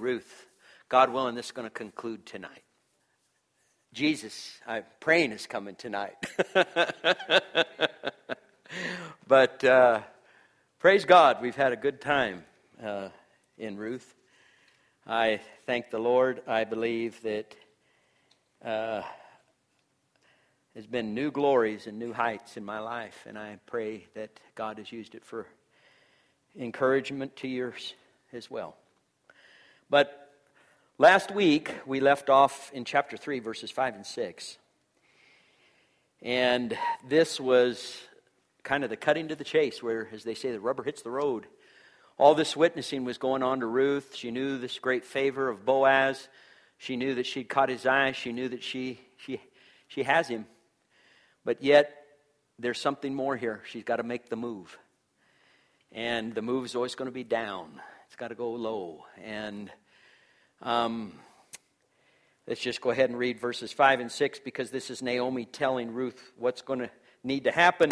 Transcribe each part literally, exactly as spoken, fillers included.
Ruth. God willing, this is going to conclude tonight. Jesus, I'm praying, is coming tonight. But uh, praise God, we've had a good time uh, in Ruth. I thank the Lord. I believe that uh, there's been new glories and new heights in my life, and I pray that God has used it for encouragement to yours as well. But last week, we left off in chapter three, verses five and six. And this was kind of the cutting to the chase, where, as they say, the rubber hits the road. All this witnessing was going on to Ruth. She knew this great favor of Boaz. She knew that she'd caught his eye. She knew that she she she has him. But yet, there's something more here. She's got to make the move. And the move is always going to be down. It's got to go low. And um, let's just go ahead and read verses five and six, because this is Naomi telling Ruth what's going to need to happen.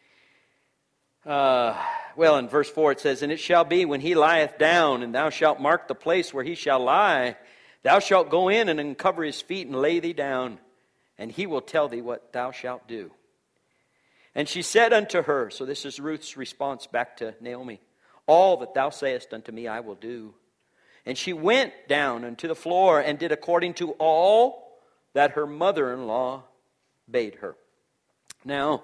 Uh, well, in verse four it says, "And it shall be, when he lieth down, and thou shalt mark the place where he shall lie, thou shalt go in and uncover his feet and lay thee down, and he will tell thee what thou shalt do. And she said unto her," so this is Ruth's response back to Naomi, "All that thou sayest unto me I will do. And she went down unto the floor and did according to all that her mother-in-law bade her." Now,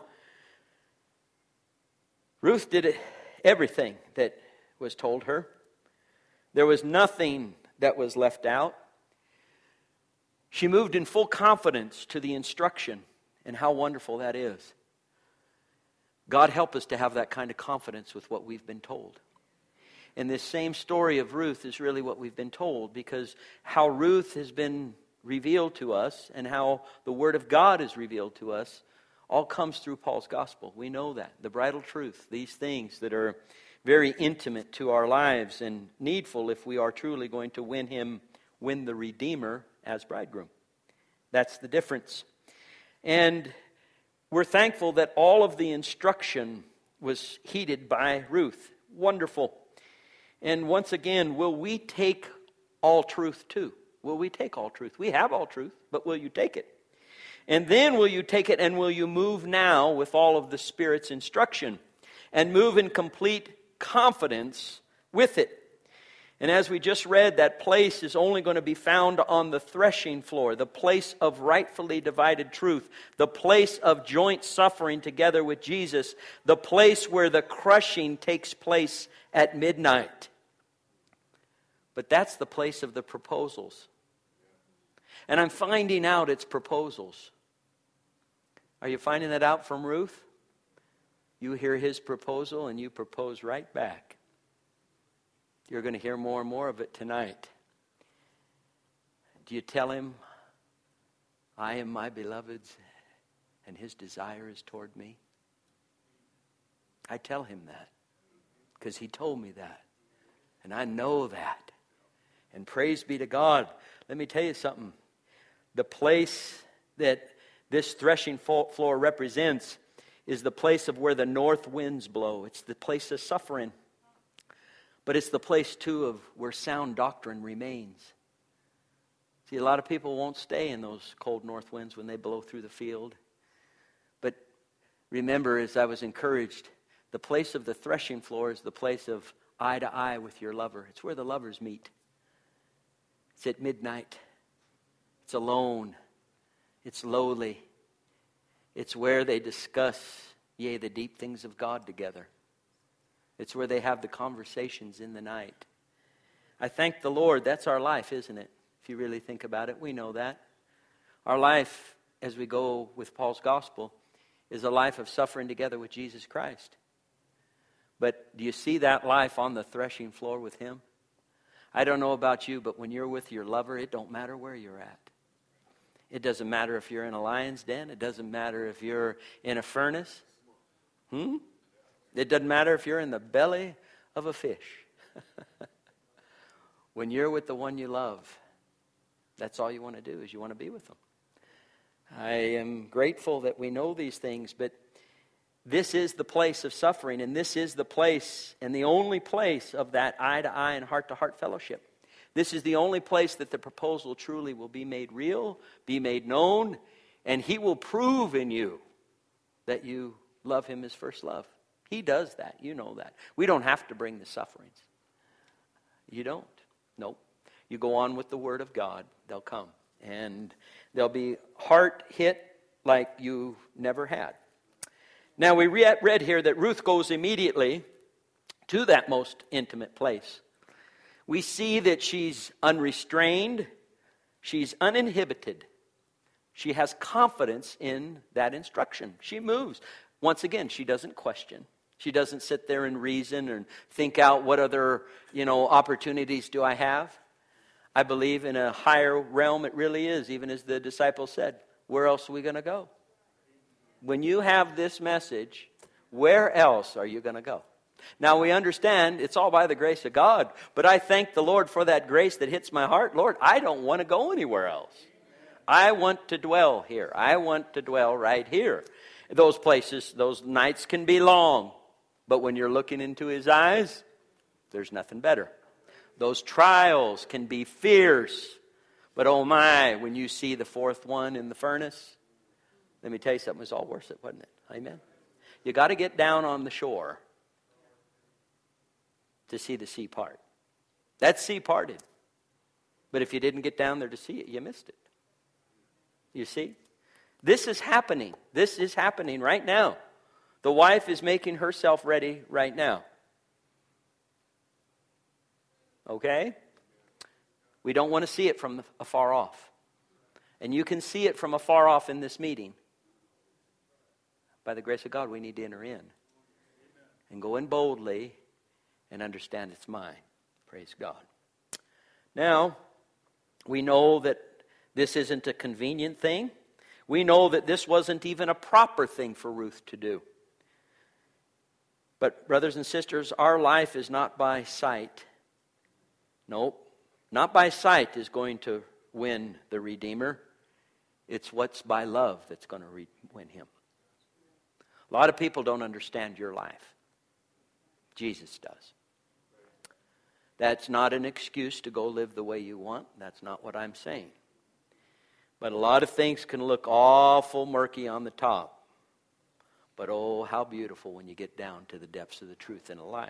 Ruth did everything that was told her. There was nothing that was left out. She moved in full confidence to the instruction, and how wonderful that is. God help us to have that kind of confidence with what we've been told. And this same story of Ruth is really what we've been told, because how Ruth has been revealed to us and how the Word of God is revealed to us all comes through Paul's gospel. We know that. The bridal truth, these things that are very intimate to our lives and needful if we are truly going to win him, win the Redeemer as bridegroom. That's the difference. And we're thankful that all of the instruction was heeded by Ruth. Wonderful. And once again, will we take all truth too? Will we take all truth? We have all truth, but will you take it? And then will you take it and will you move now with all of the Spirit's instruction and move in complete confidence with it? And as we just read, that place is only going to be found on the threshing floor, the place of rightfully divided truth, the place of joint suffering together with Jesus, the place where the crushing takes place at midnight. But that's the place of the proposals. And I'm finding out it's proposals. Are you finding that out from Ruth? You hear his proposal and you propose right back. You're going to hear more and more of it tonight. Do you tell him, "I am my beloved's, and his desire is toward me"? I tell him that because he told me that. And I know that. And praise be to God. Let me tell you something. The place that this threshing floor represents is the place of where the north winds blow. It's the place of suffering. But it's the place, too, of where sound doctrine remains. See, a lot of people won't stay in those cold north winds when they blow through the field. But remember, as I was encouraged, the place of the threshing floor is the place of eye to eye with your lover. It's where the lovers meet. It's at midnight. It's alone. It's lowly. It's where they discuss, yea, the deep things of God together. It's where they have the conversations in the night. I thank the Lord. That's our life, isn't it? If you really think about it, we know that. Our life, as we go with Paul's gospel, is a life of suffering together with Jesus Christ. But do you see that life on the threshing floor with him? I don't know about you, but when you're with your lover, it don't matter where you're at. It doesn't matter if you're in a lion's den. It doesn't matter if you're in a furnace. Hmm? It doesn't matter if you're in the belly of a fish. When you're with the one you love, that's all you want to do, is you want to be with them. I am grateful that we know these things, but this is the place of suffering, and this is the place and the only place of that eye-to-eye and heart-to-heart fellowship. This is the only place that the proposal truly will be made real, be made known, and He will prove in you that you love Him as first love. He does that. You know that. We don't have to bring the sufferings. You don't. Nope. You go on with the Word of God. They'll come. And they'll be heart hit like you never had. Now we read here that Ruth goes immediately to that most intimate place. We see that she's unrestrained. She's uninhibited. She has confidence in that instruction. She moves. Once again, she doesn't question. She doesn't sit there and reason and think out what other, you know, opportunities do I have. I believe in a higher realm it really is, even as the disciples said, where else are we going to go? When you have this message, where else are you going to go? Now we understand it's all by the grace of God, but I thank the Lord for that grace that hits my heart. Lord, I don't want to go anywhere else. I want to dwell here. I want to dwell right here. Those places, those nights can be long, but when you're looking into His eyes, there's nothing better. Those trials can be fierce, but oh my, when you see the fourth one in the furnace, let me tell you something, it was all worth it, wasn't it? Amen? You got to get down on the shore to see the sea part. That sea parted. But if you didn't get down there to see it, you missed it. You see? This is happening. This is happening right now. The wife is making herself ready right now. Okay? We don't want to see it from afar off. And you can see it from afar off in this meeting. By the grace of God, we need to enter in. And go in boldly and understand it's mine. Praise God. Now, we know that this isn't a convenient thing. We know that this wasn't even a proper thing for Ruth to do. But brothers and sisters, our life is not by sight. Nope. Not by sight is going to win the Redeemer. It's what's by love that's going to re- win Him. A lot of people don't understand your life. Jesus does. That's not an excuse to go live the way you want. That's not what I'm saying. But a lot of things can look awful murky on the top. But oh, how beautiful when you get down to the depths of the truth in a life.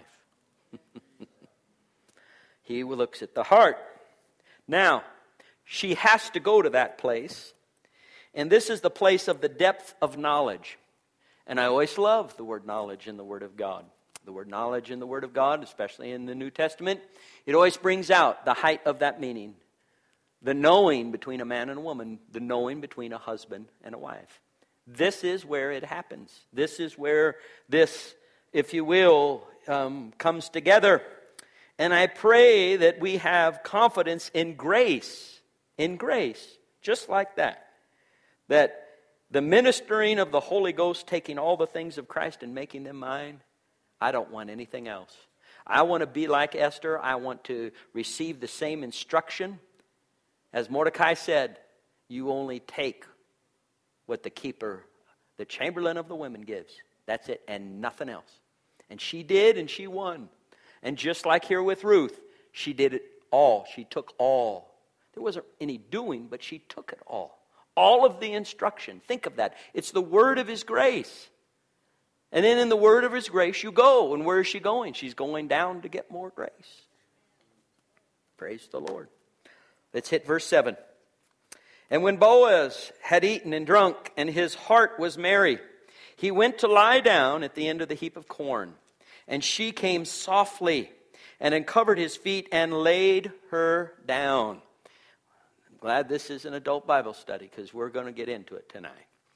He looks at the heart. Now, she has to go to that place. And this is the place of the depth of knowledge. And I always love the word knowledge in the Word of God. The word knowledge in the Word of God, especially in the New Testament, it always brings out the height of that meaning. The knowing between a man and a woman, the knowing between a husband and a wife. This is where it happens. This is where this, if you will, um, comes together. And I pray that we have confidence in grace. In grace. Just like that. That the ministering of the Holy Ghost, taking all the things of Christ and making them mine, I don't want anything else. I want to be like Esther. I want to receive the same instruction. As Mordecai said, you only take what the keeper, the chamberlain of the women gives. That's it, and nothing else. And she did, and she won. And just like here with Ruth, she did it all. She took all. There wasn't any doing, but she took it all. All of the instruction. Think of that. It's the word of His grace. And then in the word of His grace, you go. And where is she going? She's going down to get more grace. Praise the Lord. Let's hit verse seven. And when Boaz had eaten and drunk, and his heart was merry, he went to lie down at the end of the heap of corn. And she came softly and uncovered his feet and laid her down. I'm glad this is an adult Bible study, because we're going to get into it tonight.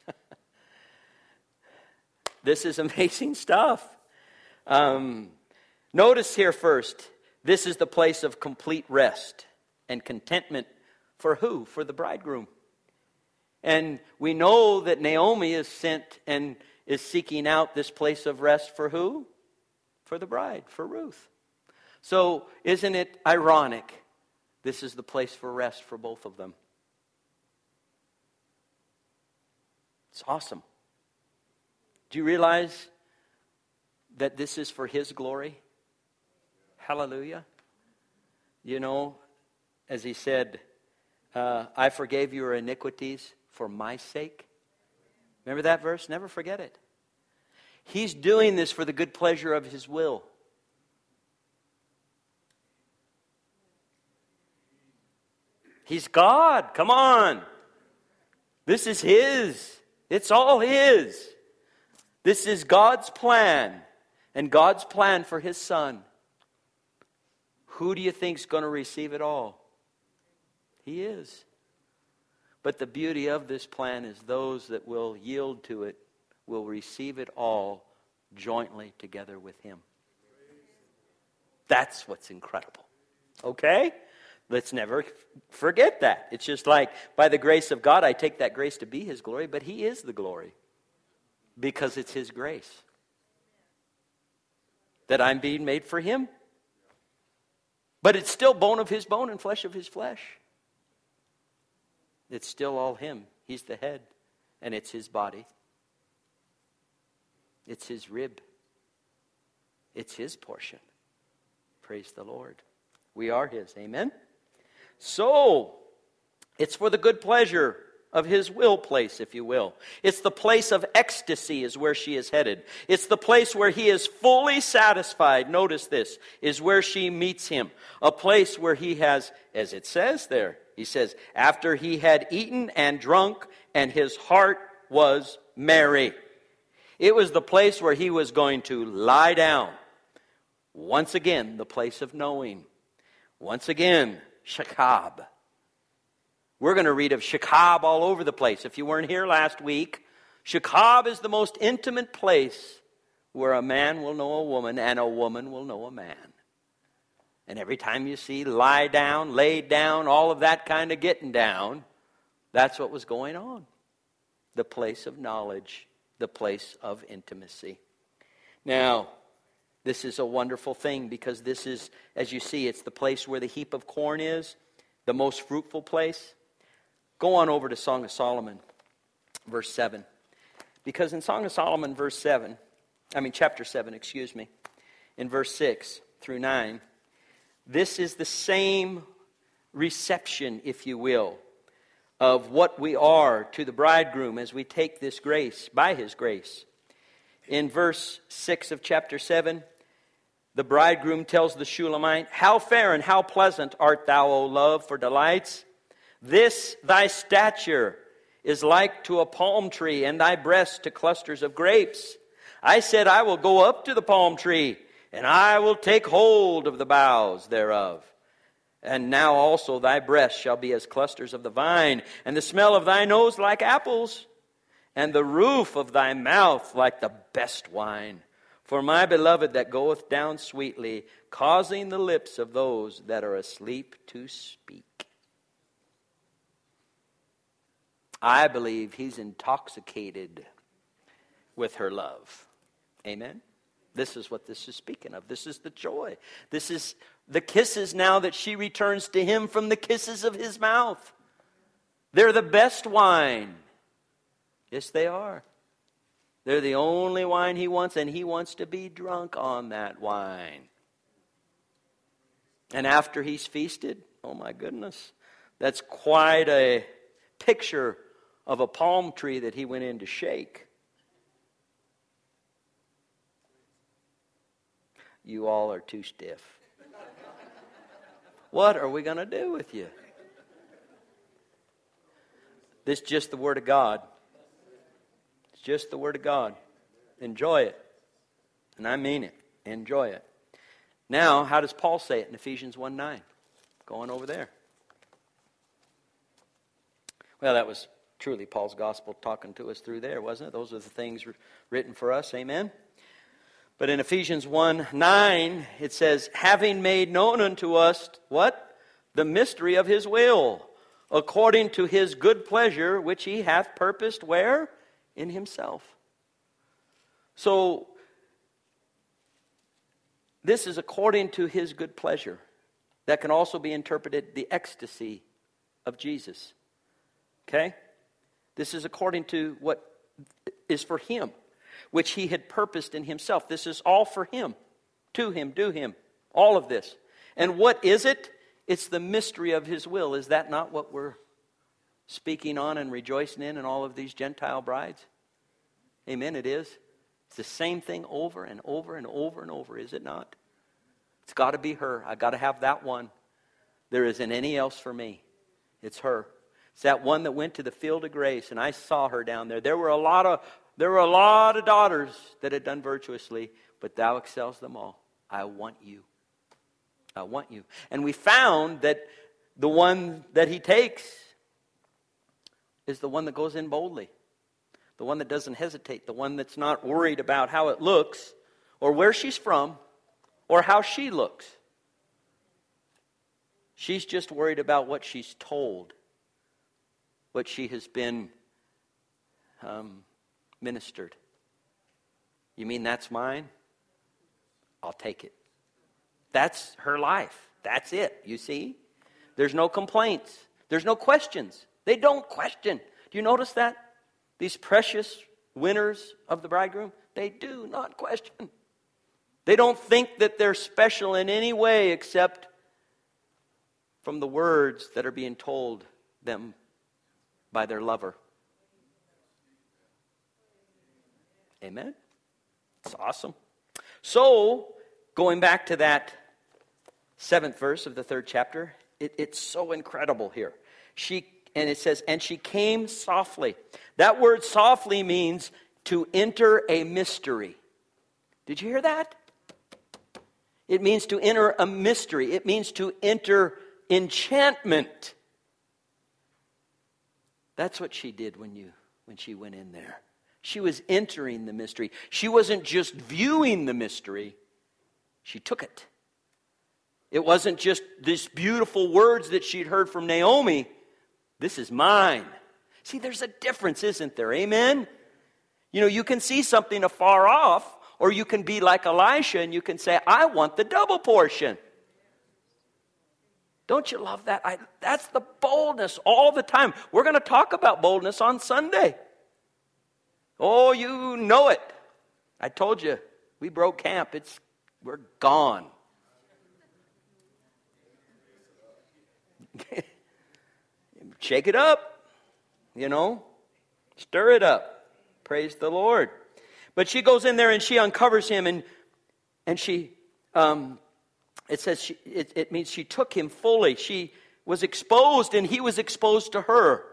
This is amazing stuff. Um, notice here first, this is the place of complete rest and contentment for who? For the bridegroom. And we know that Naomi is sent and is seeking out this place of rest for who? For the bride, for Ruth. So isn't it ironic? This is the place for rest for both of them. It's awesome. Do you realize that this is for His glory? Hallelujah. You know, as he said, uh, I forgave your iniquities for my sake. Remember that verse? Never forget it. He's doing this for the good pleasure of his will. He's God. Come on. This is his. It's all his. This is God's plan. And God's plan for his son. Who do you think is going to receive it all? He is. But the beauty of this plan is those that will yield to it will receive it all jointly together with him. That's what's incredible. Okay? Let's never forget that. It's just like, by the grace of God, I take that grace to be his glory, but he is the glory. Because it's his grace. That I'm being made for him. But it's still bone of his bone and flesh of his flesh. It's still all him. He's the head. And it's his body. It's his rib. It's his portion. Praise the Lord. We are his. Amen? So, it's for the good pleasure of his will place, if you will. It's the place of ecstasy is where she is headed. It's the place where he is fully satisfied. Notice this, is where she meets him. A place where he has, as it says there, he says, after he had eaten and drunk, and his heart was merry. It was the place where he was going to lie down. Once again, the place of knowing. Once again, Shekab. We're going to read of Shekab all over the place. If you weren't here last week, Shekab is the most intimate place where a man will know a woman and a woman will know a man. And every time you see lie down, lay down, all of that kind of getting down, that's what was going on. The place of knowledge, the place of intimacy. Now, this is a wonderful thing because this is, as you see, it's the place where the heap of corn is, the most fruitful place. Go on over to Song of Solomon, verse seven. Because in Song of Solomon, verse seven, I mean chapter seven, excuse me, in verse six through nine, this is the same reception, if you will, of what we are to the bridegroom as we take this grace, by his grace. In verse six of chapter seven, the bridegroom tells the Shulamite, how fair and how pleasant art thou, O love, for delights. This thy stature is like to a palm tree, and thy breasts to clusters of grapes. I said, I will go up to the palm tree, and I will take hold of the boughs thereof. And now also thy breasts shall be as clusters of the vine, and the smell of thy nose like apples, and the roof of thy mouth like the best wine. For my beloved that goeth down sweetly, causing the lips of those that are asleep to speak. I believe he's intoxicated with her love. Amen? This is what this is speaking of. This is the joy. This is the kisses now that she returns to him from the kisses of his mouth. They're the best wine. Yes, they are. They're the only wine he wants, and he wants to be drunk on that wine. And after he's feasted, oh my goodness, that's quite a picture of a palm tree that he went in to shake. You all are too stiff. What are we going to do with you? This is just the Word of God. It's just the Word of God. Enjoy it. And I mean it. Enjoy it. Now, how does Paul say it in Ephesians one nine? Going over there. Well, that was truly Paul's gospel talking to us through there, wasn't it? Those are the things written for us. Amen? But in Ephesians one nine, it says, having made known unto us, what? The mystery of his will, according to his good pleasure, which he hath purposed where? In himself. So, this is according to his good pleasure. That can also be interpreted the ecstasy of Jesus. Okay? This is according to what is for him, which he had purposed in himself. This is all for him, to him, do him, all of this. And what is it? It's the mystery of his will. Is that not what we're speaking on and rejoicing in in all of these Gentile brides? Amen, it is. It's the same thing over and over and over and over, is it not? It's got to be her. I got to have that one. There isn't any else for me. It's her. It's that one that went to the field of grace, and I saw her down there. There were a lot of there were a lot of daughters that had done virtuously, but thou excels them all. I want you. I want you. And we found that the one that he takes is the one that goes in boldly. The one that doesn't hesitate. The one that's not worried about how it looks or where she's from or how she looks. She's just worried about what she's told. What she has been um, ministered. You mean that's mine? I'll take it. That's her life. That's it, you see? There's no complaints. There's no questions. They don't question. Do you notice that? These precious winners of the bridegroom, they do not question. They don't think that they're special in any way except from the words that are being told them by their lover. Amen? It's awesome. So, going back to that seventh verse of the third chapter, it, it's so incredible here. She and it says, and she came softly. That word softly means to enter a mystery. Did you hear that? It means to enter a mystery. It means to enter enchantment. That's what she did when you when she went in there. She was entering the mystery. She wasn't just viewing the mystery. She took it. It wasn't just these beautiful words that she'd heard from Naomi. This is mine. See, there's a difference, isn't there? Amen? You know, you can see something afar off, or you can be like Elisha and you can say, I want the double portion. Don't you love that? I, that's the boldness all the time. We're going to talk about boldness on Sunday. Oh, you know it. I told you, we broke camp. It's we're gone. Shake it up, you know, stir it up. Praise the Lord. But she goes in there and she uncovers him, and and she, um, it says she, it, it means she took him fully. She was exposed, and he was exposed to her.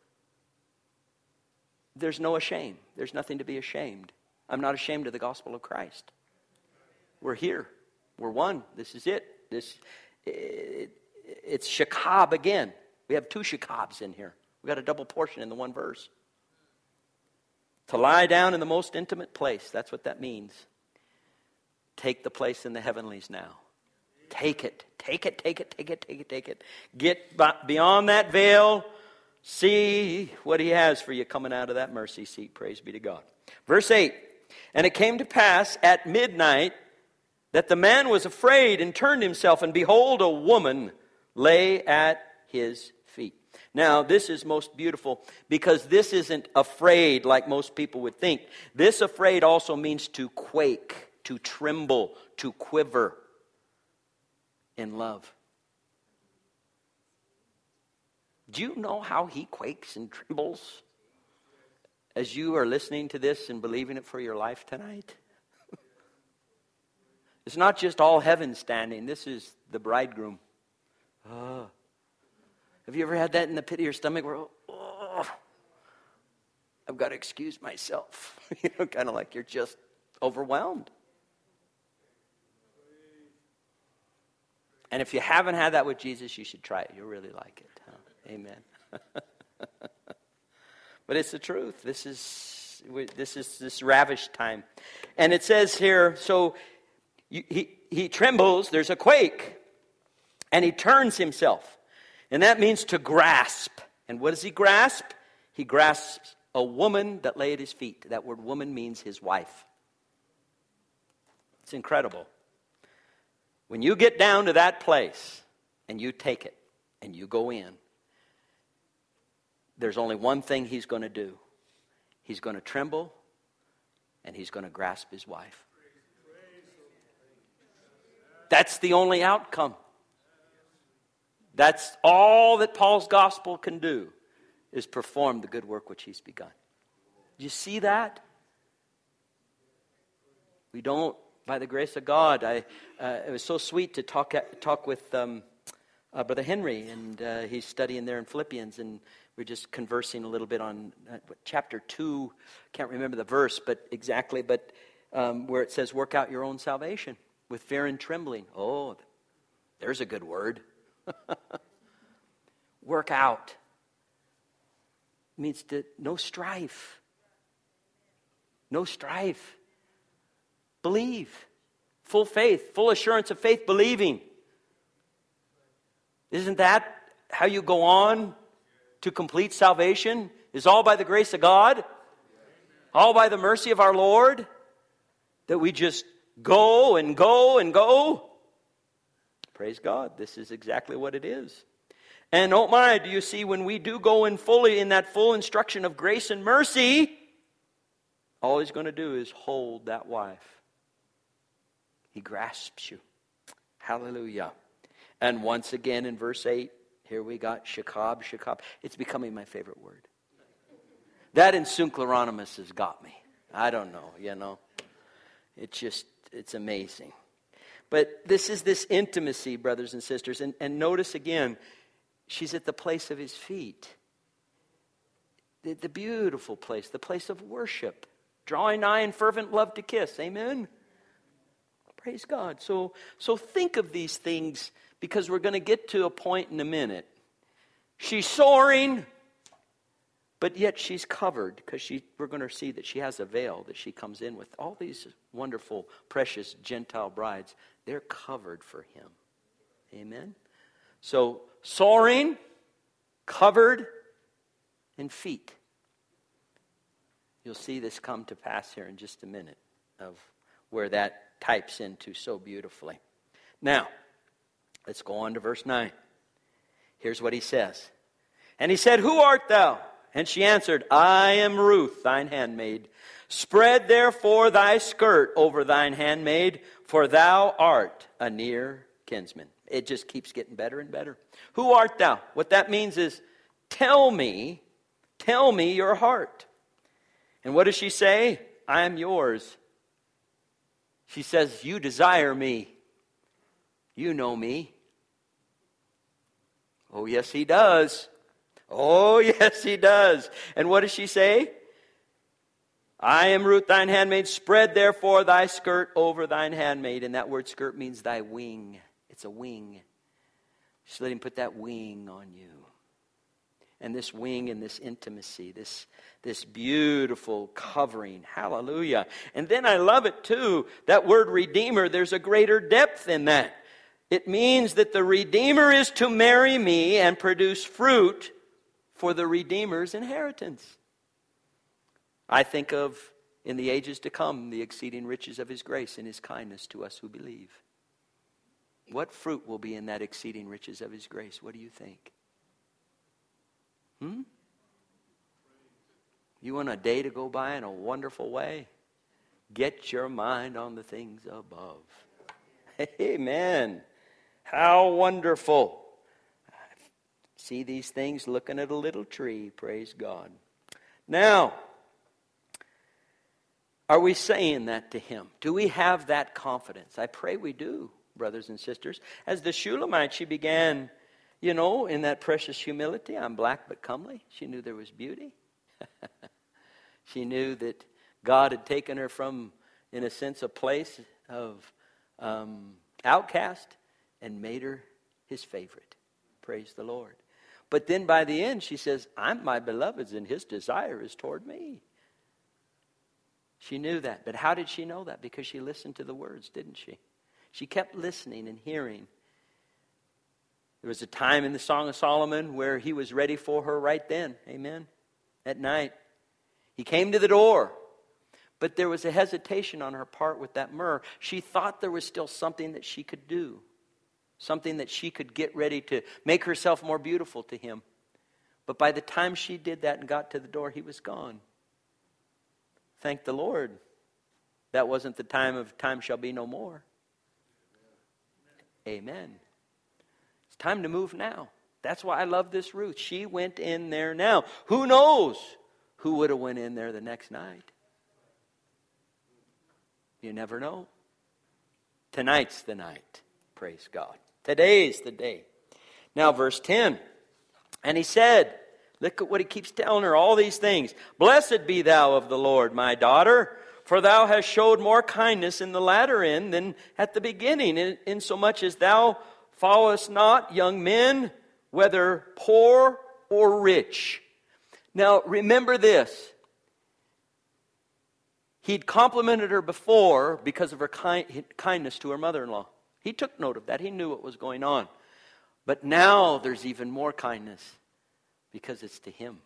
There's no shame. There's nothing to be ashamed. I'm not ashamed of the gospel of Christ. We're here. We're one. This is it. This it, it's shakab again. We have two shakabs in here. We got a double portion in the one verse. To lie down in the most intimate place. That's what that means. Take the place in the heavenlies now. Take it. Take it, take it, take it, take it, take it. Get beyond that veil. See what he has for you coming out of that mercy seat. Praise be to God. Verse eight. And it came to pass at midnight that the man was afraid and turned himself, and behold, a woman lay at his feet. Now, this is most beautiful because this isn't afraid like most people would think. This afraid also means to quake, to tremble, to quiver in love. Do you know how he quakes and trembles as you are listening to this and believing it for your life tonight? It's not just all heaven standing. This is the bridegroom. Oh. Have you ever had that in the pit of your stomach where, oh, I've got to excuse myself? You know, kind of like you're just overwhelmed. And if you haven't had that with Jesus, you should try it. You'll really like it. Huh? Amen. But it's the truth. This is this is this ravished time. And it says here, so you, he, he trembles, there's a quake, and he turns himself. And that means to grasp. And what does he grasp? He grasps a woman that lay at his feet. That word woman means his wife. It's incredible. When you get down to that place and you take it and you go in, there's only one thing he's going to do. He's going to tremble and he's going to grasp his wife. That's the only outcome. That's all that Paul's gospel can do, is perform the good work which he's begun. Do you see that? We don't, by the grace of God. I uh, it was so sweet to talk talk with um, uh, Brother Henry, and uh, he's studying there in Philippians, and we're just conversing a little bit on uh, chapter two. Can't remember the verse, but exactly, but um, where it says, "Work out your own salvation with fear and trembling." Oh, there's a good word. Work out means to no strife. No strife. Believe. Full faith, full assurance of faith, believing. Isn't that how you go on to complete salvation? Is all by the grace of God? All by the mercy of our Lord? That we just go and go and go? Praise God. This is exactly what it is. And oh my, do you see, when we do go in fully in that full instruction of grace and mercy, all he's going to do is hold that wife. He grasps you. Hallelujah. And once again in verse eight, here we got shakab, shakab. It's becoming my favorite word. That in Synchloronymus has got me. I don't know, you know. It's just, it's amazing. But this is this intimacy, brothers and sisters. And, and notice again, she's at the place of his feet. The, the beautiful place, the place of worship. Drawing nigh in fervent love to kiss. Amen? Praise God. So, so think of these things, because we're going to get to a point in a minute. She's soaring, but yet she's covered, because she, we're going to see that she has a veil that she comes in with. All these wonderful, precious Gentile brides, they're covered for him. Amen? So, soaring, covered, and feet. You'll see this come to pass here in just a minute, of where that types into so beautifully. Now, let's go on to verse nine. Here's what he says. And he said, "Who art thou?" And she answered, "I am Ruth, thine handmaid. Spread therefore thy skirt over thine handmaid, for thou art a near kinsman." It just keeps getting better and better. Who art thou? What that means is, tell me, tell me your heart. And what does she say? I am yours. She says, you desire me. You know me. Oh, yes, he does. Oh, yes, he does. And what does she say? I am Ruth, thine handmaid. Spread therefore thy skirt over thine handmaid. And that word skirt means thy wing. It's a wing. Just let him put that wing on you. And this wing and this intimacy, this, this beautiful covering. Hallelujah. And then I love it too. That word redeemer, there's a greater depth in that. It means that the redeemer is to marry me and produce fruit for the redeemer's inheritance. I think of, in the ages to come, the exceeding riches of his grace and his kindness to us who believe. What fruit will be in that exceeding riches of his grace? What do you think? Hmm? You want a day to go by in a wonderful way? Get your mind on the things above. Amen. How wonderful. See these things looking at a little tree. Praise God. Now, are we saying that to him? Do we have that confidence? I pray we do, brothers and sisters. As the Shulamite, she began, you know, in that precious humility. I'm black but comely. She knew there was beauty. She knew that God had taken her from, in a sense, a place of um, outcast and made her his favorite. Praise the Lord. But then by the end, she says, I'm my beloved's and his desire is toward me. She knew that. But how did she know that? Because she listened to the words, didn't she? She kept listening and hearing. There was a time in the Song of Solomon where he was ready for her right then. Amen. At night. He came to the door. But there was a hesitation on her part with that myrrh. She thought there was still something that she could do. Something that she could get ready to make herself more beautiful to him. But by the time she did that and got to the door, he was gone. Thank the Lord. That wasn't the time of time shall be no more. Amen. time to move now. That's why I love this Ruth. She went in there now. Who knows who would have went in there the next night? You never know. Tonight's the night. Praise God. Today's the day. Now verse ten. And he said, look at what he keeps telling her, all these things. Blessed be thou of the Lord, my daughter, for thou hast showed more kindness in the latter end than at the beginning, in, insomuch as thou followest not young men, whether poor or rich. Now remember this. He'd complimented her before because of her kind, kindness to her mother-in-law. He took note of that. He knew what was going on. But now there's even more kindness because it's to him.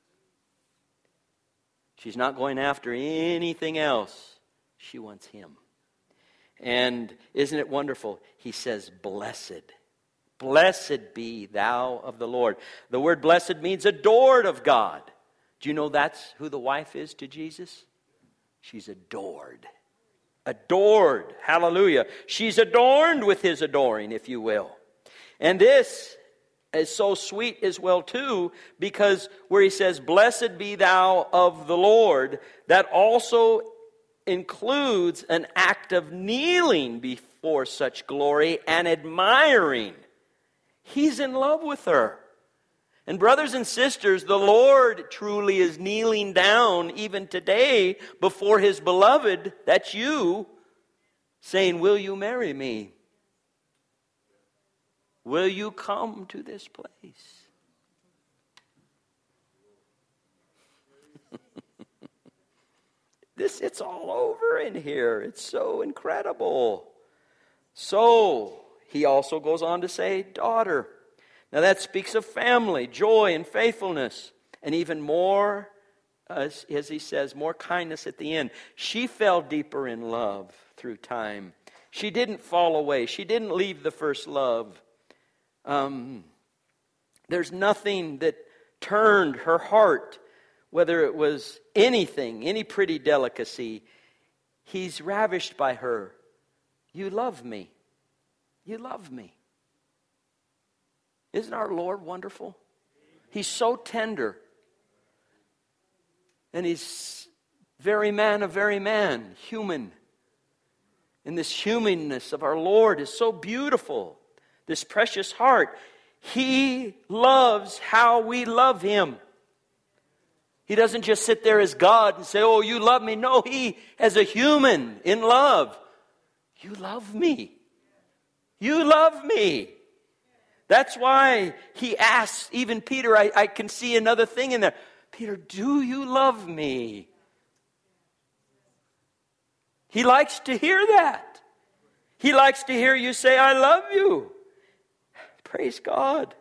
She's not going after anything else. She wants him. And isn't it wonderful? He says, blessed. Blessed be thou of the Lord. The word blessed means adored of God. Do you know that's who the wife is to Jesus? She's adored. Adored. Hallelujah. She's adorned with his adoring, if you will. And this is so sweet as well too, because where he says, blessed be thou of the Lord, that also includes an act of kneeling before such glory and admiring. He's in love with her. And brothers and sisters, the Lord truly is kneeling down even today before his beloved, that's you, saying, will you marry me? Will you come to this place? This, it's all over in here. It's so incredible. So, he also goes on to say, daughter. Now that speaks of family, joy, and faithfulness. And even more, as, as he says, more kindness at the end. She fell deeper in love through time. She didn't fall away. She didn't leave the first love. Um, there's nothing that turned her heart, whether it was anything, any pretty delicacy. He's ravished by her. You love me. You love me. Isn't our Lord wonderful? He's so tender. And he's very man of very man, human. And this humanness of our Lord is so beautiful. This precious heart. He loves how we love him. He doesn't just sit there as God and say, oh, you love me. No, he as a human in love. You love me. You love me. That's why he asks, even Peter, I, I can see another thing in there. Peter, do you love me? He likes to hear that. He likes to hear you say, I love you. Praise God.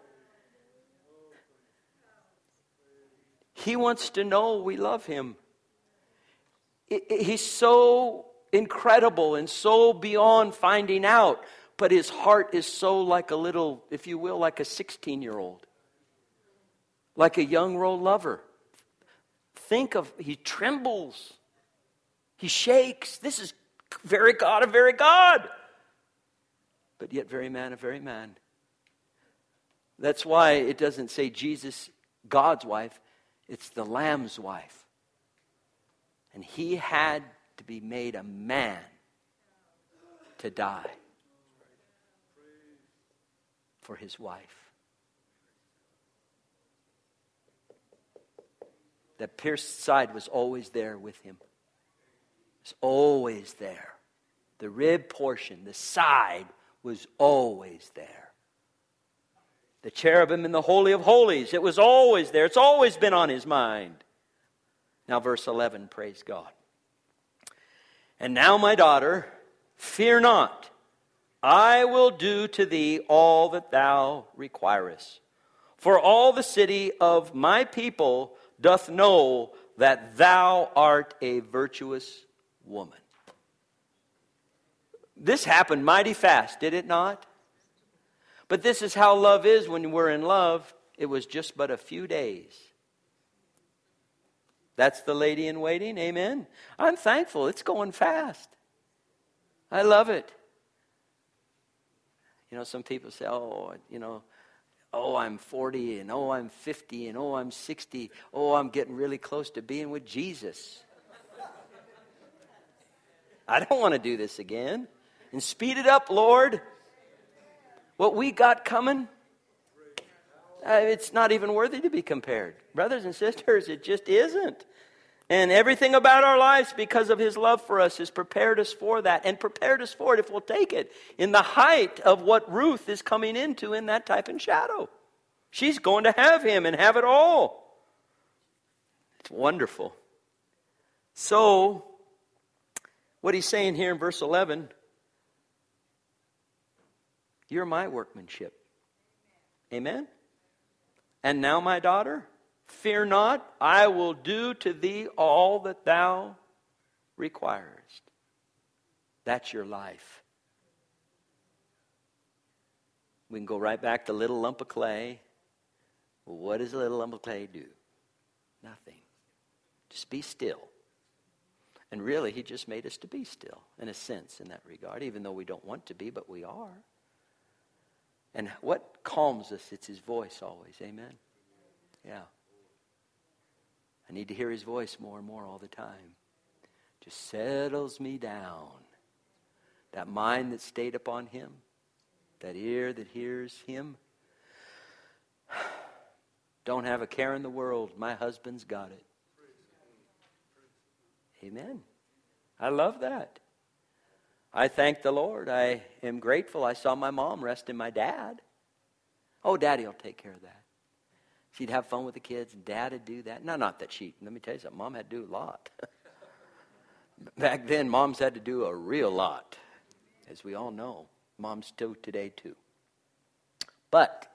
He wants to know we love him. It, it, he's so incredible and so beyond finding out. But his heart is so like a little, if you will, like a sixteen-year-old. Like a young road lover. Think of, he trembles. He shakes. This is very God of very God. But yet very man of very man. That's why it doesn't say Jesus, God's wife. It's the Lamb's wife. And he had to be made a man to die for his wife. That pierced side was always there with him. It's always there. The rib portion, the side, was always there. The cherubim in the Holy of Holies, it was always there. It's always been on his mind. Now verse eleven, praise God. And now, my daughter, fear not. I will do to thee all that thou requirest. For all the city of my people doth know that thou art a virtuous woman. This happened mighty fast, did it not? But this is how love is when we're in love. It was just but a few days. That's the lady in waiting, amen? I'm thankful, it's going fast. I love it. You know, some people say, oh, you know, oh, I'm forty, and oh, I'm fifty, and oh, I'm sixty. Oh, I'm getting really close to being with Jesus. I don't want to do this again. And speed it up, Lord. What we got coming, uh, it's not even worthy to be compared. Brothers and sisters, it just isn't. And everything about our lives, because of His love for us, has prepared us for that. And prepared us for it, if we'll take it, in the height of what Ruth is coming into in that type and shadow. She's going to have Him and have it all. It's wonderful. So, what he's saying here in verse eleven, you're my workmanship. Amen? And now, my daughter, fear not, I will do to thee all that thou requirest. That's your life. We can go right back to little lump of clay. Well, what does a little lump of clay do? Nothing. Just be still. And really, He just made us to be still, in a sense, in that regard, even though we don't want to be, but we are. And what calms us? It's His voice always. Amen? Yeah. I need to hear His voice more and more all the time. Just settles me down. That mind that stayed upon Him, that ear that hears Him. Don't have a care in the world. My husband's got it. Amen. I love that. I thank the Lord. I am grateful. I saw my mom rest in my dad. Oh, Daddy will take care of that. She'd have fun with the kids, and Dad would do that. No, not that she, let me tell you something, Mom had to do a lot. Back then, moms had to do a real lot, as we all know. Moms do today, too. But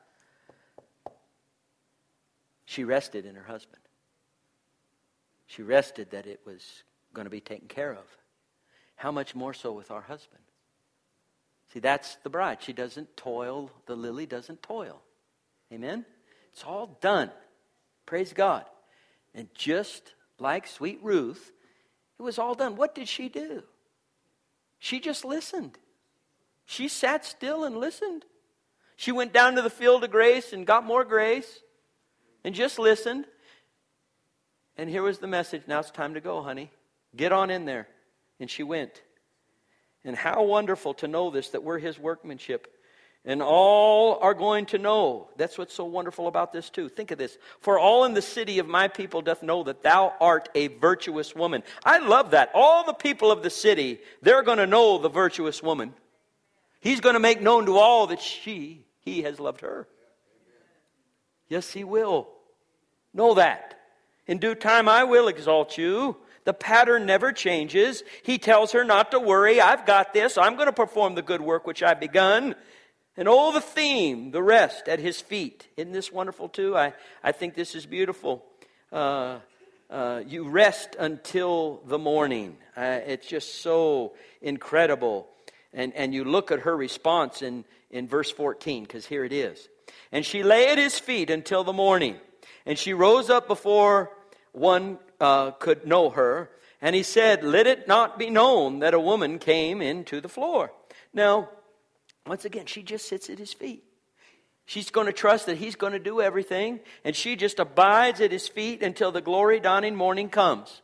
she rested in her husband. She rested that it was going to be taken care of. How much more so with our husband? See, that's the bride. She doesn't toil. The lily doesn't toil. Amen? It's all done. Praise God. And just like sweet Ruth, it was all done. What did she do? She just listened. She sat still and listened. She went down to the field of grace and got more grace and just listened. And here was the message. Now it's time to go, honey. Get on in there. And she went. And how wonderful to know this, that we're His workmanship. And all are going to know. That's what's so wonderful about this too. Think of this. For all in the city of my people doth know that thou art a virtuous woman. I love that. All the people of the city, they're going to know the virtuous woman. He's going to make known to all that she, He has loved her. Yes, He will. Know that. In due time I will exalt you. The pattern never changes. He tells her not to worry. I've got this. I'm going to perform the good work which I've begun. And all the theme, the rest at His feet. Isn't this wonderful too? I, I think this is beautiful. Uh, uh, you rest until the morning. Uh, it's just so incredible. And, and you look at her response in, in verse fourteen, because here it is. And she lay at His feet until the morning. And she rose up before one uh, could know her. And He said, let it not be known that a woman came into the floor. Now, once again, she just sits at His feet. She's going to trust that He's going to do everything. And she just abides at His feet until the glory dawning morning comes.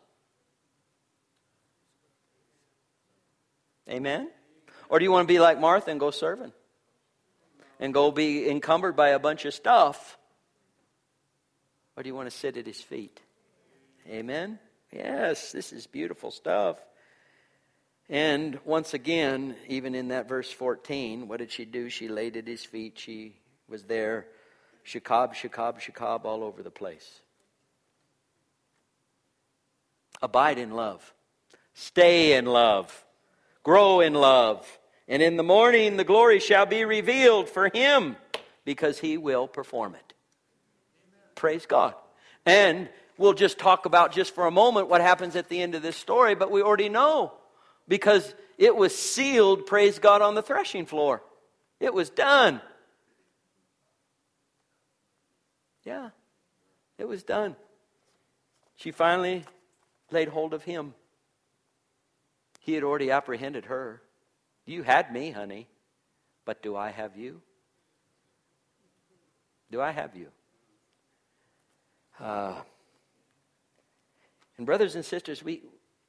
Amen? Or do you want to be like Martha and go serving? And go be encumbered by a bunch of stuff? Or do you want to sit at His feet? Amen? Yes, this is beautiful stuff. And once again, even in that verse fourteen, what did she do? She laid at His feet. She was there. Shekab, shekab, shekab all over the place. Abide in love. Stay in love. Grow in love. And in the morning the glory shall be revealed for Him, because He will perform it. Praise God. And we'll just talk about just for a moment what happens at the end of this story, but we already know. Because it was sealed, praise God, on the threshing floor. It was done. Yeah, it was done. She finally laid hold of Him. He had already apprehended her. You had me, honey. But do I have you? Do I have you? Uh, and brothers and sisters, we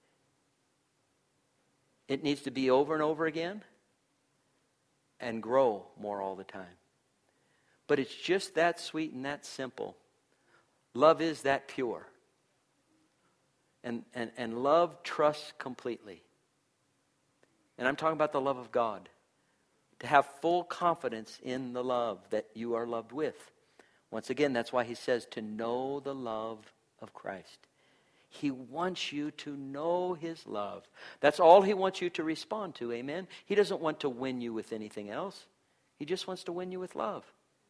it needs to be over and over again and grow more all the time. But it's just that sweet and that simple. Love is that pure. And, and, and love trusts completely. And I'm talking about the love of God. To have full confidence in the love that you are loved with. Once again, that's why he says to know the love of Christ. He wants you to know his love. That's all he wants you to respond to, amen? He doesn't want to win you with anything else. He just wants to win you with love.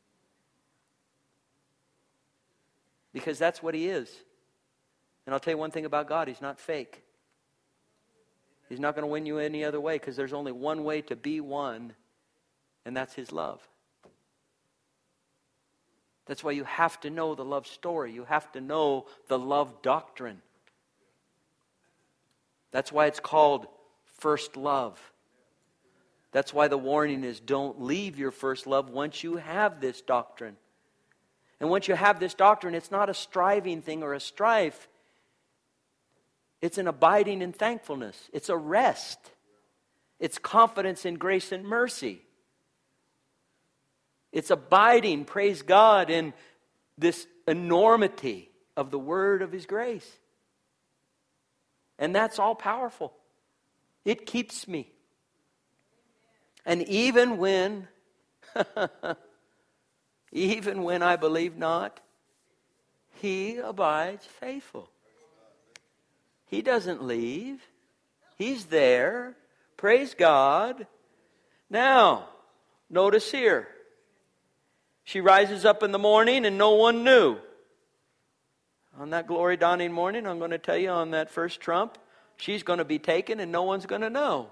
Because that's what he is. And I'll tell you one thing about God, he's not fake. He's not going to win you any other way, because there's only one way to be won, and that's his love. That's why you have to know the love story. You have to know the love doctrine. That's why it's called first love. That's why the warning is don't leave your first love once you have this doctrine. And once you have this doctrine, it's not a striving thing or a strife. It's an abiding in thankfulness. It's a rest. It's confidence in grace and mercy. It's abiding, praise God, in this enormity of the word of his grace. And that's all powerful. It keeps me. And even when, even when I believe not, he abides faithful. He doesn't leave. He's there. Praise God. Now, notice here. She rises up in the morning and no one knew. On that glory dawning morning, I'm going to tell you on that first trump, she's going to be taken and no one's going to know.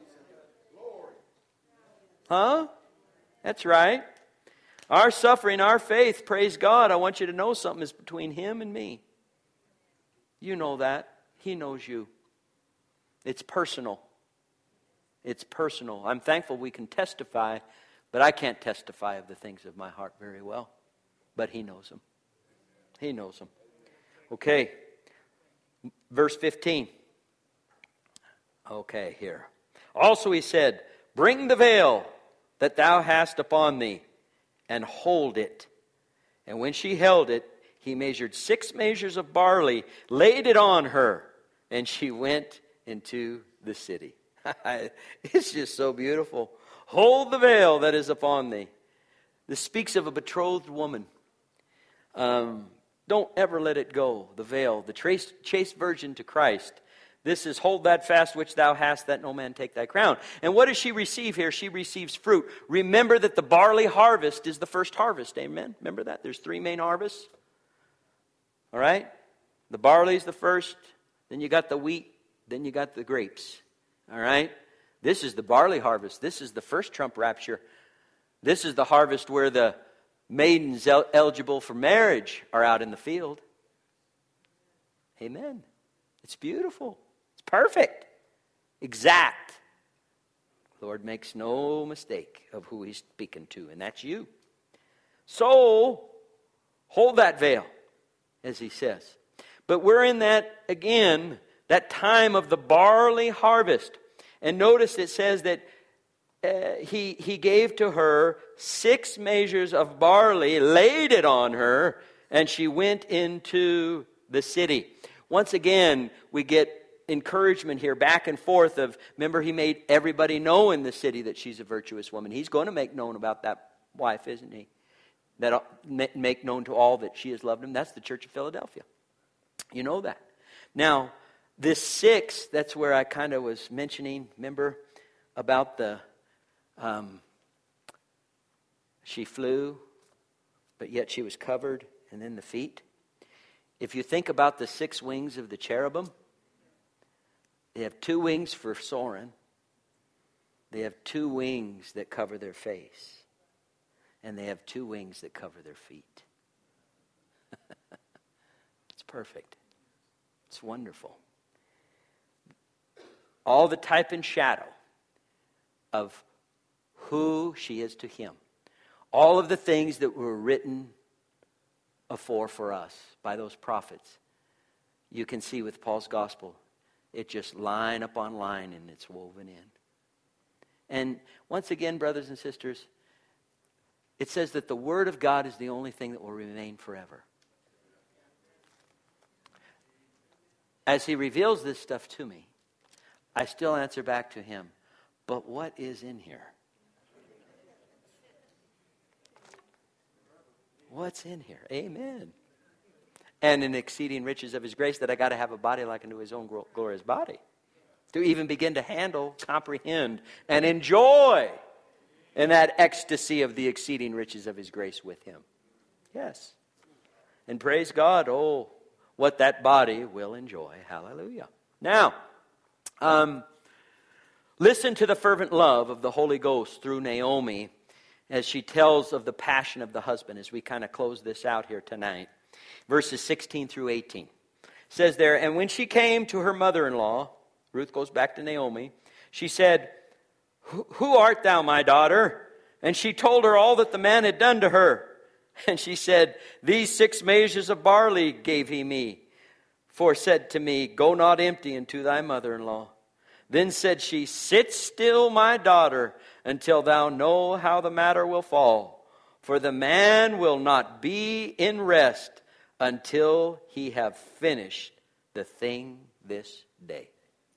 Huh? That's right. Our suffering, our faith, praise God, I want you to know something is between him and me. You know that. He knows you. It's personal. It's personal. I'm thankful we can testify, but I can't testify of the things of my heart very well. But he knows them. He knows them. Okay. Verse fifteen. Okay, here. Also he said, bring the veil that thou hast upon thee, and hold it. And when she held it, he measured six measures of barley, laid it on her, and she went into the city. It's just so beautiful. Hold the veil that is upon thee. This speaks of a betrothed woman. Um, don't ever let it go, the veil, the chaste, chaste virgin to Christ. This is hold that fast which thou hast, that no man take thy crown. And what does she receive here? She receives fruit. Remember that the barley harvest is the first harvest. Amen? Remember that? There's three main harvests. All right? The barley's the first. Then you got the wheat. Then you got the grapes. All right? This is the barley harvest. This is the first trump rapture. This is the harvest where the maidens el- eligible for marriage are out in the field. Amen. It's beautiful. It's perfect. Exact. The Lord makes no mistake of who he's speaking to, and that's you. So, hold that veil, as he says. But we're in that, again, that time of the barley harvest. And notice it says that uh, he, he gave to her six measures of barley, laid it on her, and she went into the city. Once again, we get encouragement here back and forth of, remember, he made everybody know in the city that she's a virtuous woman. He's going to make known about that wife, isn't he? That make known to all that she has loved him. That's the Church of Philadelphia. You know that. Now, this six, that's where I kind of was mentioning, remember, about the, um, she flew, but yet she was covered, and then the feet. If you think about the six wings of the cherubim, they have two wings for soaring. They have two wings that cover their face. And they have two wings that cover their feet. It's perfect. It's wonderful. All the type and shadow of who she is to him. All of the things that were written afore for us by those prophets, you can see with Paul's gospel, it just line upon line and it's woven in. And once again, brothers and sisters, it says that the Word of God is the only thing that will remain forever. As he reveals this stuff to me, I still answer back to him, but what is in here? What's in here? Amen. And in exceeding riches of his grace, that I got to have a body like unto his own glorious body. To even begin to handle, comprehend, and enjoy in that ecstasy of the exceeding riches of his grace with him. Yes. And praise God, oh, what that body will enjoy. Hallelujah. Now, um, listen to the fervent love of the Holy Ghost through Naomi as she tells of the passion of the husband as we kind of close this out here tonight. Verses sixteen through eighteen. It says there, and when she came to her mother-in-law, Ruth goes back to Naomi, she said, who art thou, my daughter? And she told her all that the man had done to her. And she said, these six measures of barley gave he me, for said to me, go not empty into thy mother-in-law. Then said she, sit still, my daughter, until thou know how the matter will fall. For the man will not be in rest until he have finished the thing this day.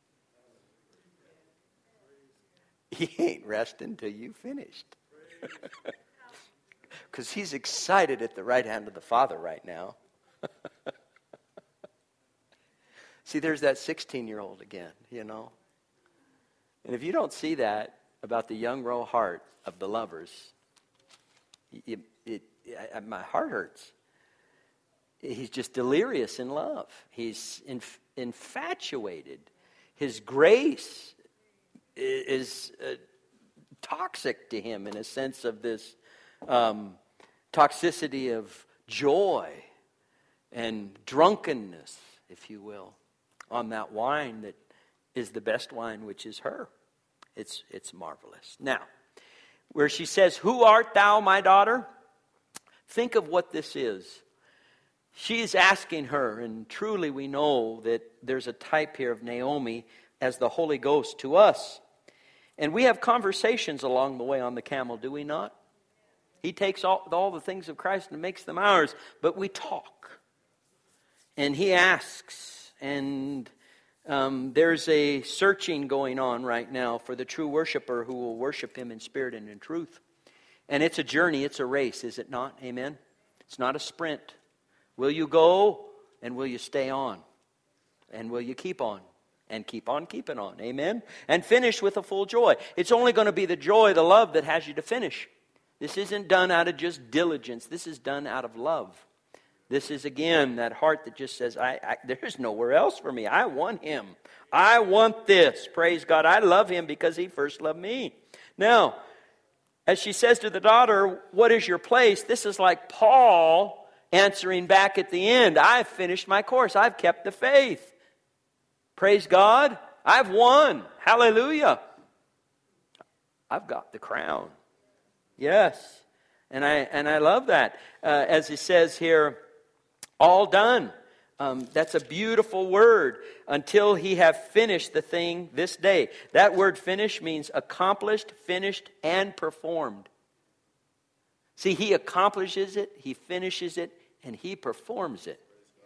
He ain't resting till you finished. Because he's excited at the right hand of the Father right now. See, there's that sixteen-year-old again, you know. And if you don't see that about the young raw heart of the lovers, it, it, it, my heart hurts. He's just delirious in love. He's inf- infatuated. His grace is uh, toxic to him in a sense of this um, toxicity of joy and drunkenness, if you will, on that wine that is the best wine, which is her. It's it's marvelous. Now, where she says, who art thou, my daughter? Think of what this is. She is asking her, and truly we know that there's a type here of Naomi as the Holy Ghost to us. And we have conversations along the way on the camel, do we not? He takes all, all the things of Christ and makes them ours, but we talk. And he asks, and um, there's a searching going on right now for the true worshiper who will worship him in spirit and in truth. And it's a journey, it's a race, is it not? Amen? It's not a sprint. Will you go and will you stay on? And will you keep on? And keep on keeping on. Amen? And finish with a full joy. It's only going to be the joy, the love that has you to finish. This isn't done out of just diligence. This is done out of love. This is, again, that heart that just says, I, I, there's nowhere else for me. I want him. I want this. Praise God. I love him because he first loved me. Now, as she says to the daughter, what is your place? This is like Paul answering back at the end. I've finished my course. I've kept the faith. Praise God. I've won. Hallelujah. I've got the crown. Yes. And I and I love that. Uh, as it says here, all done. Um, that's a beautiful word. Until he have finished the thing this day. That word finish means accomplished, finished, and performed. See, he accomplishes it, he finishes it, and he performs it.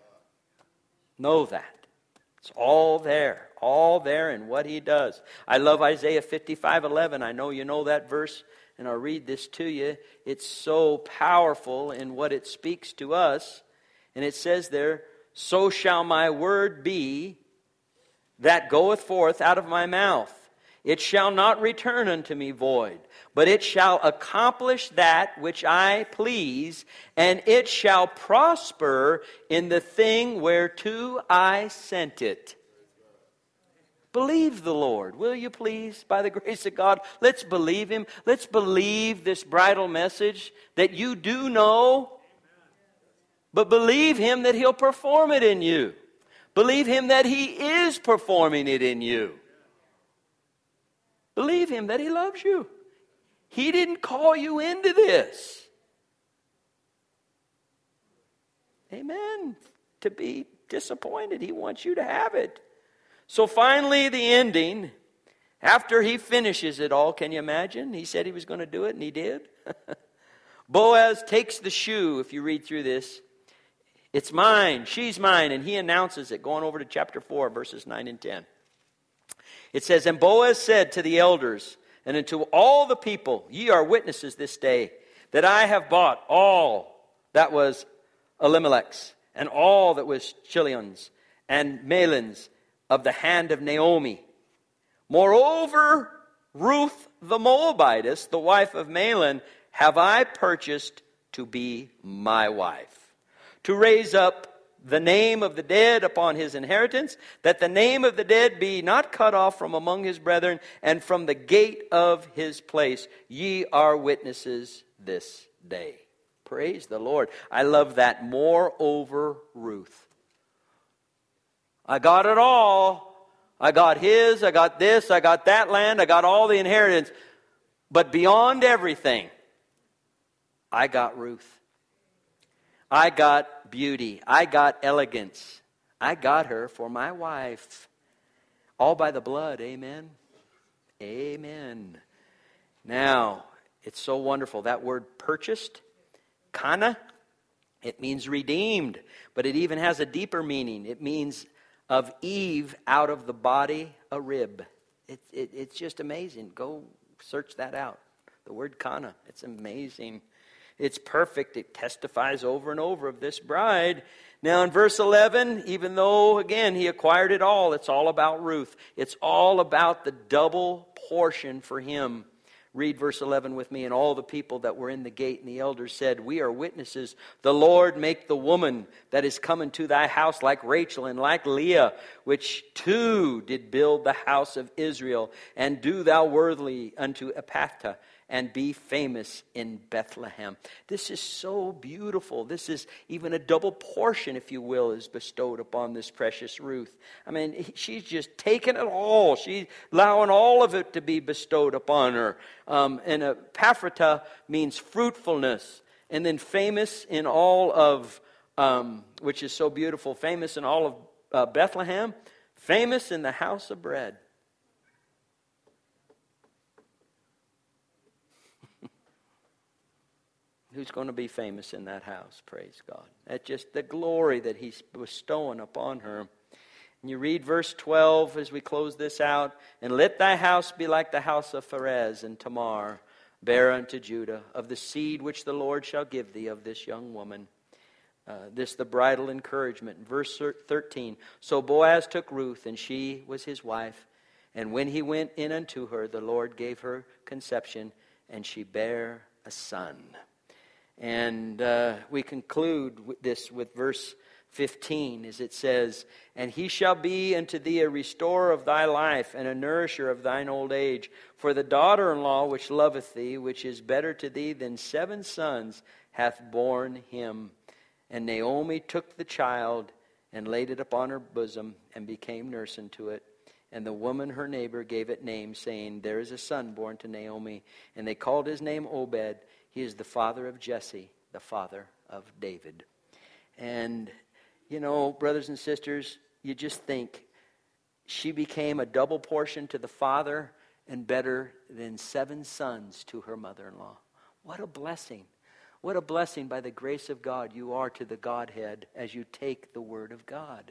Know that. It's all there. All there in what he does. I love Isaiah fifty-five eleven. I know you know that verse, and I'll read this to you. It's so powerful in what it speaks to us. And it says there, so shall my word be that goeth forth out of my mouth. It shall not return unto me void, but it shall accomplish that which I please, and it shall prosper in the thing whereto I sent it. Believe the Lord, will you please, by the grace of God? Let's believe him. Let's believe this bridal message that you do know, but believe him that he'll perform it in you. Believe him that he is performing it in you. Believe him that he loves you. He didn't call you into this. Amen. To be disappointed. He wants you to have it. So finally, the ending, after he finishes it all, can you imagine? He said he was going to do it, and he did. Boaz takes the shoe, if you read through this. It's mine, she's mine, and he announces it. Going over to chapter four, verses nine and ten. It says, and Boaz said to the elders and unto all the people, ye are witnesses this day, that I have bought all that was Elimelech's, and all that was Chilion's, and Mahlon's, of the hand of Naomi. Moreover, Ruth the Moabitess, the wife of Mahlon, have I purchased to be my wife, to raise up the name of the dead upon his inheritance, that the name of the dead be not cut off from among his brethren, and from the gate of his place. Ye are witnesses this day. Praise the Lord. I love that. Moreover, Ruth. I got it all. I got his, I got this, I got that land, I got all the inheritance. But beyond everything, I got Ruth. I got beauty. I got elegance. I got her for my wife. All by the blood. Amen. Amen. Now, it's so wonderful. That word purchased, kana, it means redeemed. But it even has a deeper meaning. It means of Eve out of the body a rib. It, it, it's just amazing. Go search that out. The word kana. It's amazing. It's perfect. It testifies over and over of this bride. Now in verse eleven, even though, again, he acquired it all, it's all about Ruth. It's all about the double portion for him. Read verse eleven with me. And all the people that were in the gate and the elders said, we are witnesses. The Lord make the woman that is come into thy house like Rachel and like Leah, which too did build the house of Israel. And do thou worthily unto Epaphah, and be famous in Bethlehem. This is so beautiful. This is even a double portion, if you will, is bestowed upon this precious Ruth. I mean, she's just taken it all. She's allowing all of it to be bestowed upon her. Um, and Epaphratah means fruitfulness. And then famous in all of, um, which is so beautiful, famous in all of uh, Bethlehem, famous in the house of bread. Who's going to be famous in that house? Praise God. That's just the glory that he's bestowing upon her. And you read verse twelve as we close this out. And let thy house be like the house of Pharez and Tamar, bear unto Judah, of the seed which the Lord shall give thee of this young woman. Uh, this the bridal encouragement. Verse thirteen. So Boaz took Ruth, and she was his wife. And when he went in unto her, the Lord gave her conception, and she bare a son. And uh, we conclude with this with verse fifteen, as it says, and he shall be unto thee a restorer of thy life, and a nourisher of thine old age. For the daughter-in-law which loveth thee, which is better to thee than seven sons, hath borne him. And Naomi took the child, and laid it upon her bosom, and became nurse unto it. And the woman her neighbor gave it name, saying, there is a son born to Naomi. And they called his name Obed. He is the father of Jesse, the father of David. And, you know, brothers and sisters, you just think, she became a double portion to the father and better than seven sons to her mother-in-law. What a blessing. What a blessing by the grace of God you are to the Godhead as you take the word of God.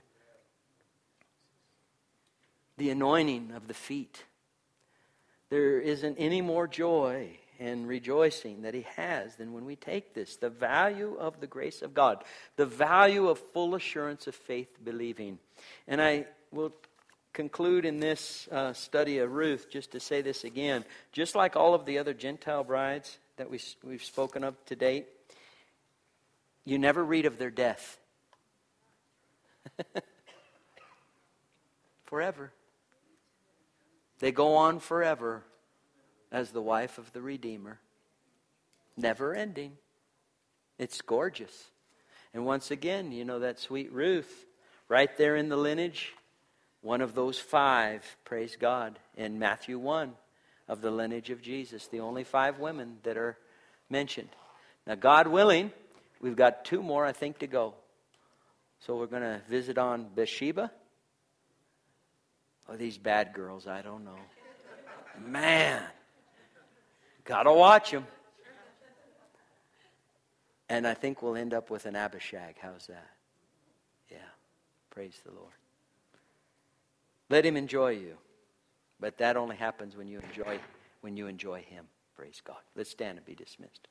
The anointing of the feet. There isn't any more joy and rejoicing that he has than when we take this. The value of the grace of God. The value of full assurance of faith believing. And I will conclude in this uh, study of Ruth just to say this again. Just like all of the other Gentile brides that we, we've spoken of to date, you never read of their death. Forever. They go on forever as the wife of the Redeemer. Never ending. It's gorgeous. And once again, you know that sweet Ruth, right there in the lineage, one of those five, praise God, in Matthew one, of the lineage of Jesus. The only five women that are mentioned. Now, God willing, we've got two more, I think, to go. So we're going to visit on Bathsheba. Oh, these bad girls, I don't know. Man, got to watch them. And I think we'll end up with an Abishag. How's that? Yeah, praise the Lord. Let him enjoy you. But that only happens when you enjoy when you enjoy him. Praise God. Let's stand and be dismissed.